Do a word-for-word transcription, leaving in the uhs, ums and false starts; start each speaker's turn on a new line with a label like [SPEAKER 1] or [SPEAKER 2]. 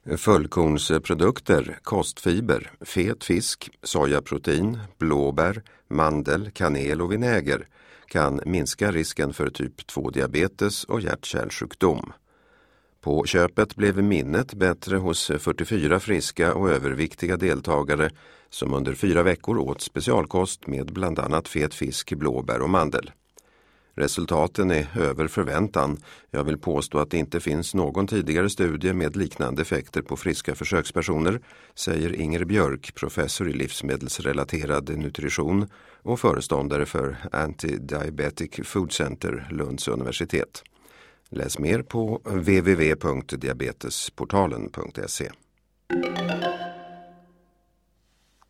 [SPEAKER 1] Fullkornsprodukter, kostfiber, fet fisk, sojaprotein, blåbär, mandel, kanel och vinäger kan minska risken för typ två-diabetes och hjärt-kärlsjukdom. På köpet blev minnet bättre hos fyrtiofyra friska och överviktiga deltagare som under fyra veckor åt specialkost med bland annat fet fisk, blåbär och mandel. Resultaten är över förväntan. Jag vill påstå att det inte finns någon tidigare studie med liknande effekter på friska försökspersoner, säger Inger Björk, professor i livsmedelsrelaterad nutrition och föreståndare för Anti-Diabetic Food Center, Lunds universitet. Läs mer på w w w punkt diabetesportalen punkt se.